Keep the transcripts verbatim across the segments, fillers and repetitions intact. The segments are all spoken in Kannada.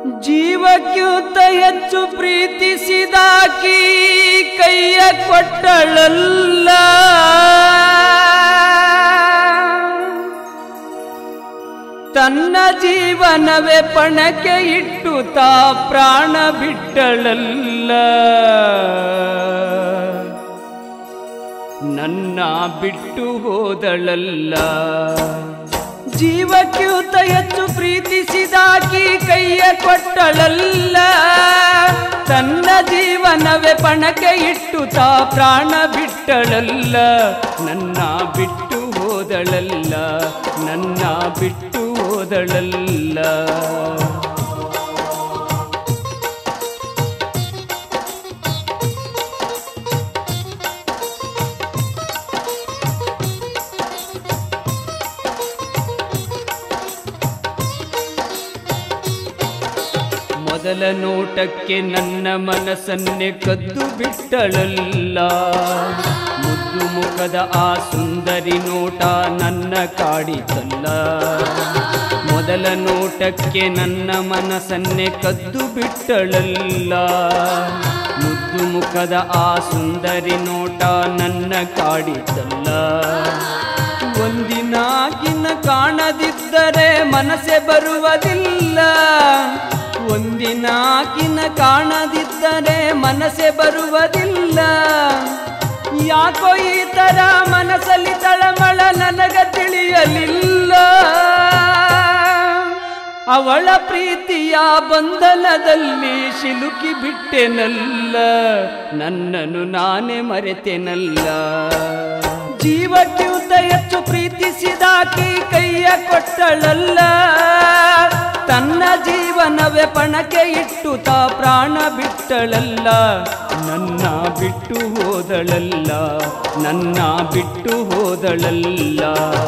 ಜೀವಕ್ಕಿಂತ ಹೆಚ್ಚು ಪ್ರೀತಿಸಿದಾಕಿ ಕೈಯ ಕೊಟ್ಟಳಲ್ಲ, ತನ್ನ ಜೀವನವೇ ಪಣಕ್ಕೆ ಇಟ್ಟು ತಾ ಪ್ರಾಣ ಬಿಟ್ಟಳಲ್ಲ. ನನ್ನ ಬಿಟ್ಟು ಹೋದಳಲ್ಲ. ಜೀವಕ್ಕಿಂತ ಹೆಚ್ಚು ಪ್ರೀತಿಸಿದಾಕಿ ಕೈಯ ಕೊಟ್ಟಳಲ್ಲ, ತನ್ನ ಜೀವನವೇ ಪಣಕ್ಕೆ ಇಟ್ಟು ತಾ ಪ್ರಾಣ ಬಿಟ್ಟಳಲ್ಲ. ನನ್ನ ಬಿಟ್ಟು ಹೋದಳಲ್ಲ, ನನ್ನ ಬಿಟ್ಟು ಹೋದಳಲ್ಲ. ಮೊದಲ ನೋಟಕ್ಕೆ ನನ್ನ ಮನಸ್ಸನ್ನೇ ಕದ್ದು ಬಿಟ್ಟಳಲ್ಲ, ಮುದ್ದು ಮುಖದ ಆ ಸುಂದರಿ ನೋಟ ನನ್ನ ಕಾಡಿತಲ್ಲ. ಮೊದಲ ನೋಟಕ್ಕೆ ನನ್ನ ಮನಸ್ಸನ್ನೇ ಕದ್ದು ಬಿಟ್ಟಳಲ್ಲ, ಮುದ್ದು ಮುಖದ ಆ ಸುಂದರಿ ನೋಟ ನನ್ನ ಕಾಡಿತಲ್ಲ. ಒಂದಿನಾಗಿನ ಕಾಣದಿದ್ದರೆ ಮನಸ್ಸೇ ಬರುವುದಿಲ್ಲ, ಒಂದಿನಾಕಿನ ಕಾಣದಿದ್ದರೆ ಮನಸ್ಸೇ ಬರುವುದಿಲ್ಲ. ಯಾಕೋ ಈ ತರ ಮನಸ್ಸಲ್ಲಿ ತಳಮಳ ನನಗ ತಿಳಿಯಲಿಲ್ಲ. ಅವಳ ಪ್ರೀತಿಯ ಬಂಧನದಲ್ಲಿ ಸಿಲುಕಿ ಬಿಟ್ಟೆನಲ್ಲ, ನನ್ನನ್ನು ನಾನೇ ಮರೆತೆನಲ್ಲ. ಜೀವಕ್ಕಿಂತ ಹೆಚ್ಚು ಪ್ರೀತಿಸಿದಾಕಿ ಕೈಯ ಕೊಟ್ಟಳಲ್ಲ, ತನ್ನ ಜೀವನವೇ ಪಣಕ್ಕೆ ಇಟ್ಟು ತಾ ಪ್ರಾಣ ಬಿಟ್ಟಳಲ್ಲ. ನನ್ನ ಬಿಟ್ಟು ಹೋದಳಲ್ಲ, ನನ್ನ ಬಿಟ್ಟು ಹೋದಳಲ್ಲ.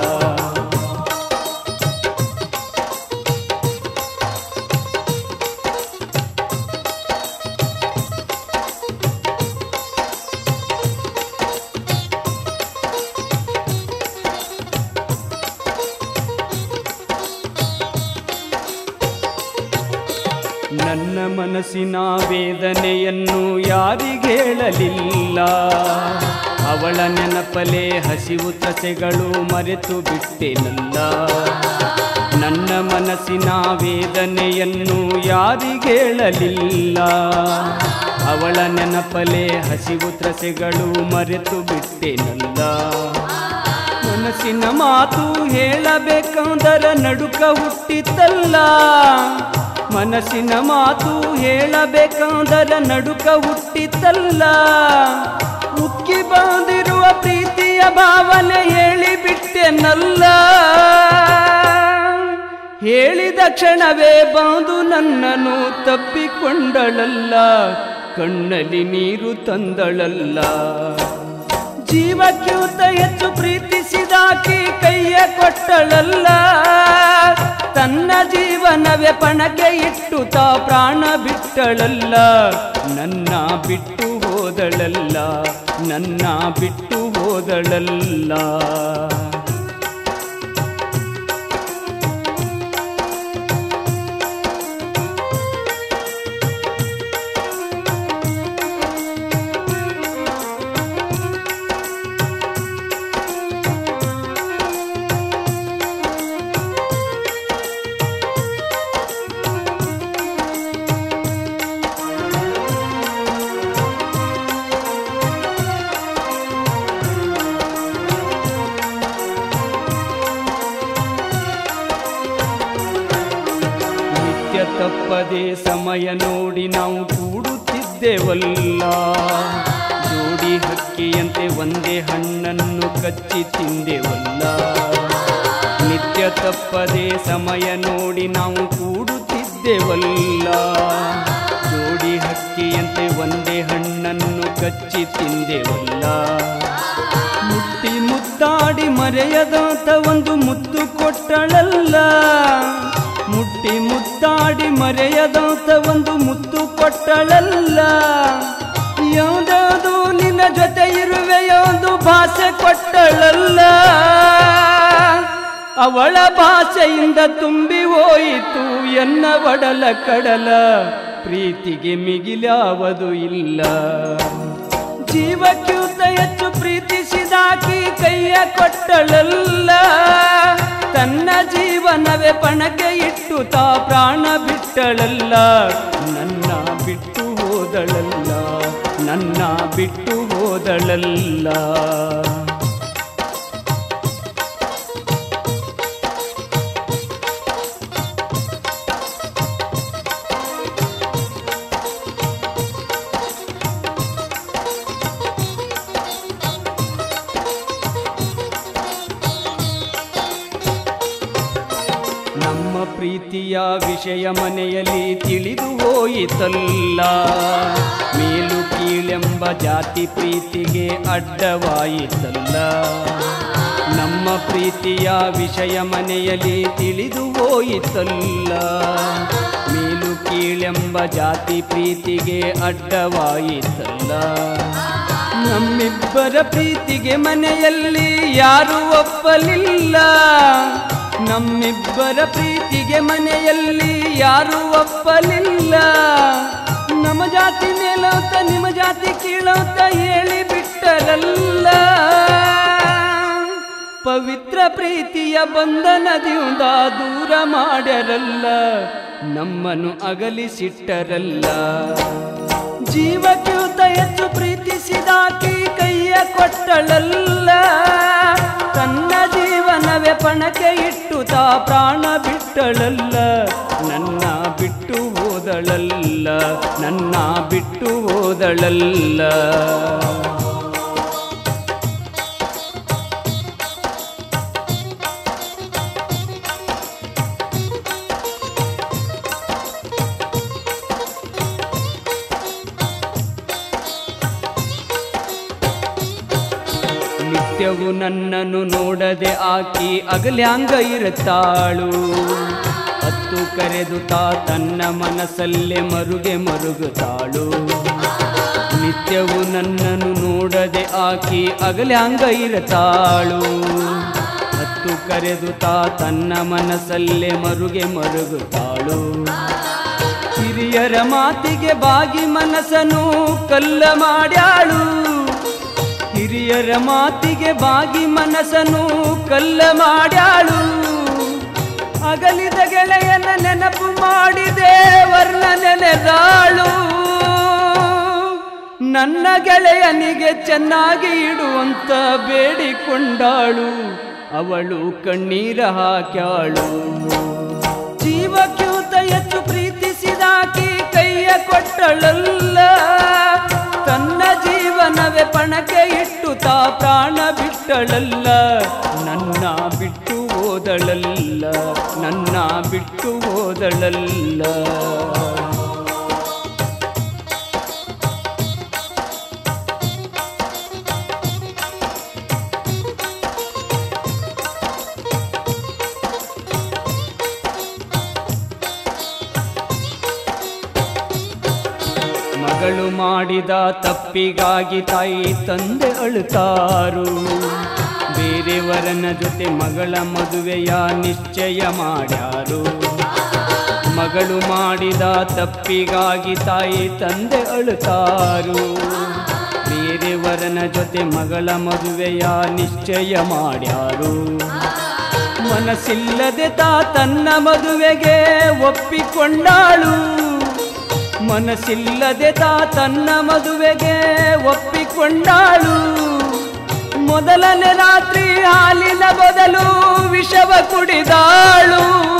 ನನ್ನ ಮನಸ್ಸಿನ ವೇದನೆಯನ್ನು ಯಾರಿಗೇಳಲಿಲ್ಲ, ಅವಳ ನೆನಪಲೆ ಹಸಿವು ತಸೆಗಳು ಮರೆತು ಬಿಟ್ಟೆನಲ್ಲ. ನನ್ನ ಮನಸ್ಸಿನ ವೇದನೆಯನ್ನು ಯಾರಿಗೇಳಲಿಲ್ಲ, ಅವಳ ನೆನಪಲೆ ಹಸಿವು ತ್ರಸೆಗಳು ಮರೆತು ಬಿಟ್ಟೆನಲ್ಲ. ಮನಸ್ಸಿನ ಮಾತು ಹೇಳಬೇಕಂದರ ನಡುಕ ಹುಟ್ಟಿತಲ್ಲ, ಮನಸ್ಸಿನ ಮಾತು ಹೇಳಬೇಕಂದರ ನಡುಕ ಹುಟ್ಟಿತಲ್ಲ. ಉಕ್ಕಿ ಬಂದಿರುವ ಪ್ರೀತಿಯ ಭಾವನೆ ಹೇಳಿಬಿಟ್ಟೆನಲ್ಲ. ಹೇಳಿದ ಕ್ಷಣವೇ ಬಂದು ನನ್ನನ್ನು ತಪ್ಪಿಕೊಂಡಳಲ್ಲ, ಕಣ್ಣಲ್ಲಿ ನೀರು ತಂದಳಲ್ಲ. ಜೀವಕ್ಕಿಂತ ಹೆಚ್ಚು ಪ್ರೀತಿಸಿದಾಕಿ ಕೈಯ ಕೊಟ್ಟಳಲ್ಲ, ತನ್ನ ಜೀವನವೇ ಪಣಕ್ಕೆ ಇಟ್ಟು ತಾ ಪ್ರಾಣ ಬಿಟ್ಟಳಲ್ಲ. ನನ್ನ ಬಿಟ್ಟು ಹೋದಳಲ್ಲ, ನನ್ನ ಬಿಟ್ಟು ಹೋದಳಲ್ಲ. ತಪ್ಪದೆ ಸಮಯ ನೋಡಿ ನಾವು ಕೂಡುತ್ತಿದ್ದೆವಲ್ಲ, ಜೋಡಿ ಹಕ್ಕಿಯಂತೆ ಒಂದೇ ಹಣ್ಣನ್ನು ಕಚ್ಚಿ ತಿಂದೆವಲ್ಲ. ನಿತ್ಯ ತಪ್ಪದೆ ಸಮಯ ನೋಡಿ ನಾವು ಕೂಡುತ್ತಿದ್ದೆವಲ್ಲ, ಜೋಡಿ ಹಕ್ಕಿಯಂತೆ ಒಂದೇ ಹಣ್ಣನ್ನು ಕಚ್ಚಿ ತಿಂದೆವಲ್ಲ. ಮುಟ್ಟಿ ಮುತ್ತಾಡಿ ಮರೆಯದಂತ ಒಂದು ಮುತ್ತು ಕೊಟ್ಟಳಲ್ಲ, ಮುಟ್ಟಿ ಮುತ್ತಾಡಿ ಮರೆಯದಂತ ಒಂದು ಮುತ್ತು ಕೊಟ್ಟಳಲ್ಲ. ಯಾವುದಾದು ನಿನ್ನ ಜೊತೆ ಇರುವೆ ಒಂದು ಭಾಷೆ ಕೊಟ್ಟಳಲ್ಲ. ಅವಳ ಭಾಷೆಯಿಂದ ತುಂಬಿ ಹೋಯಿತು ಎನ್ನ ಒಡಲ ಕಡಲ, ಪ್ರೀತಿಗೆ ಮಿಗಿಲಾವುದು ಇಲ್ಲ. ಜೀವಕ್ಕಿಂತ ಹೆಚ್ಚು ಪ್ರೀತಿಸಿದಾಕಿ ಕೈಯ ಕೊಟ್ಟಳಲ್ಲ, ತನ್ನ ಜೀವನವೇ ಪಣಕ್ಕೆ ಇಟ್ಟು ತಾ ಪ್ರಾಣ ಬಿಟ್ಟಳಲ್ಲ. ನನ್ನ ಬಿಟ್ಟು ಹೋದಳಲ್ಲ, ನನ್ನ ಬಿಟ್ಟು ಹೋದಳಲ್ಲ. ನಮ್ಮ ಪ್ರೀತಿಯ ವಿಷಯ ಮನೆಯಲ್ಲಿ ತಿಳಿದು ಹೋಯಿತಲ್ಲ, ಮೇಲು ಕೀಳೆಂಬ ಜಾತಿ ಪ್ರೀತಿಗೆ ಅಡ್ಡವಾಯಿತಲ್ಲ. ನಮ್ಮ ಪ್ರೀತಿಯ ವಿಷಯ ಮನೆಯಲ್ಲಿ ತಿಳಿದು ಹೋಯಿತಲ್ಲ, ಮೇಲು ಕೀಳೆಂಬ ಜಾತಿ ಪ್ರೀತಿಗೆ ಅಡ್ಡವಾಯಿತಲ್ಲ. ನಮ್ಮಿಬ್ಬರ ಪ್ರೀತಿಗೆ ಮನೆಯಲ್ಲಿ ಯಾರೂ ಒಪ್ಪಲಿಲ್ಲ, ನಮ್ಮಿಬ್ಬರ ಪ್ರೀತಿಗೆ ಮನೆಯಲ್ಲಿ ಯಾರೂ ಒಪ್ಪಲಿಲ್ಲ. ನಮ್ಮ ಜಾತಿ ಮೇಲೋತ ನಿಮ್ಮ ಜಾತಿ ಕೀಳೋತ ಹೇಳಿ ಬಿಟ್ಟರಲ್ಲ. ಪವಿತ್ರ ಪ್ರೀತಿಯ ಬಂಧನದಿಂದ ದೂರ ಮಾಡ್ಯರಲ್ಲ, ನಮ್ಮನ್ನು ಅಗಲಿಸಿಟ್ಟರಲ್ಲ. ಜೀವಕ್ಕಿಂತ ಹೆಚ್ಚು ಪ್ರೀತಿಸಿದಾಕಿ ಕೈಯ ಕೊಟ್ಟಳಲ್ಲ, ತನ್ನ ಜೀವನವೇ ಪಣಕ್ಕೆ ಇಟ್ಟು ತಾ ಪ್ರಾಣ ಬಿಟ್ಟಳಲ್ಲ. ನನ್ನ ಬಿಟ್ಟು ಹೋದಳಲ್ಲ, ನನ್ನ ಬಿಟ್ಟು ಹೋದಳಲ್ಲ. ನಿತ್ಯವು ನನ್ನನ್ನು ನೋಡದೆ ಆಕಿ ಅಗಲ್ಯಾಂಗ ಇರುತ್ತಾಳು, ಹತ್ತು ಕರೆದು ತಾ ತನ್ನ ಮನಸ್ಸಲ್ಲೇ ಮರುಗೆ ಮರುಗುತ್ತಾಳು. ನಿತ್ಯವು ನನ್ನನ್ನು ನೋಡದೆ ಆಕಿ ಅಗಲ್ಯಾಂಗ ಇರುತ್ತಾಳು, ಹತ್ತು ಕರೆದು ತಾ ತನ್ನ ಮನಸ್ಸಲ್ಲೇ ಮರುಗೆ ಮರುಗುತ್ತಾಳು. ಹಿರಿಯರ ಮಾತಿಗೆ ಬಾಗಿ ಮನಸ್ಸನ್ನು ಕಲ್ಲ ಮಾಡ್ಯಾಳು, ಹಿರಿಯರ ಮಾತಿಗೆ ಬಾಗಿ ಮನಸ್ಸನ್ನು ಕಲ್ಲ ಮಾಡ್ಯಾಳು. ಅಗಲಿದ ಗೆಳೆಯನ ನೆನಪು ಮಾಡಿದೆ ವರ್ಣ ನೆನೆದಾಳು. ನನ್ನ ಗೆಳೆಯನಿಗೆ ಚೆನ್ನಾಗಿ ಇಡುವಂತ ಬೇಡಿಕೊಂಡಾಳು, ಅವಳು ಕಣ್ಣೀರ ಹಾಕ್ಯಾಳು. ಜೀವಕ್ಕಿಂತ ಹೆಚ್ಚು ಪ್ರೀತಿಸಿದಾಕಿ ಕೈಯ ಕೊಟ್ಟಳಲ್ಲ, ತನ್ನ ಜೀವನವೇ ಪಣಕ್ಕೆ ಇಟ್ಟು ತಾ ಪ್ರಾಣ ಬಿಟ್ಟಳಲ್ಲ. ನನ್ನ ಬಿಟ್ಟು ಹೋದಳಲ್ಲ, ನನ್ನ ಬಿಟ್ಟು ಹೋದಳಲ್ಲ. ಮಗಳು ಮಾಡಿದ ತಪ್ಪಿಗಾಗಿ ತಾಯಿ ತಂದೆ ಅಳುತ್ತಾರು, ಬೇರೆಯವರನ ಜೊತೆ ಮಗಳ ಮದುವೆಯ ನಿಶ್ಚಯ ಮಾಡ್ಯಾರು. ಮಗಳು ಮಾಡಿದ ತಪ್ಪಿಗಾಗಿ ತಾಯಿ ತಂದೆ ಅಳುತ್ತಾರು, ಬೇರೆಯವರನ ಜೊತೆ ಮಗಳ ಮದುವೆಯ ನಿಶ್ಚಯ ಮಾಡ್ಯಾರು. ಮನಸ್ಸಿಲ್ಲದೆ ತಾ ತನ್ನ ಮದುವೆಗೆ ಒಪ್ಪಿಕೊಂಡಾಳು, ಮನಸ್ಸಿಲ್ಲದೆ ತಾ ತನ್ನ ಮದುವೆಗೆ ಒಪ್ಪಿಕೊಂಡಾಳು. ಮೊದಲನೇ ರಾತ್ರಿ ಹಾಲಿನ ಬದಲು ವಿಷವ ಕುಡಿದಾಳು,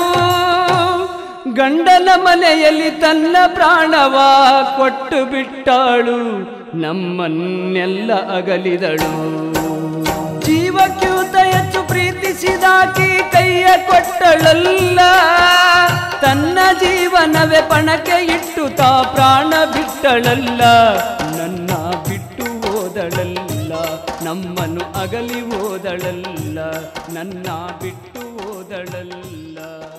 ಗಂಡನ ಮನೆಯಲ್ಲಿ ತನ್ನ ಪ್ರಾಣವ ಕೊಟ್ಟು ಬಿಟ್ಟಾಳು, ನಮ್ಮನ್ನೆಲ್ಲ ಅಗಲಿದಳು. ಜೀವಕ್ಕಿಂತ ಹೆಚ್ಚು ಪ್ರೀತಿಸಿದಾಕಿ ಕೈಯ ಕೊಟ್ಟಳಲ್ಲ, ತನ್ನ ಜೀವನವೇ ಪಣಕ್ಕೆ ಇಟ್ಟು ತಾ ಪ್ರಾಣ ಬಿಟ್ಟಳಲ್ಲ. ನನ್ನ ಬಿಟ್ಟು ಹೋದಳಲ್ಲ, ನಮ್ಮನ್ನು ಅಗಲಿ ಹೋದಳಲ್ಲ, ನನ್ನ ಬಿಟ್ಟು ಹೋದಳಲ್ಲ.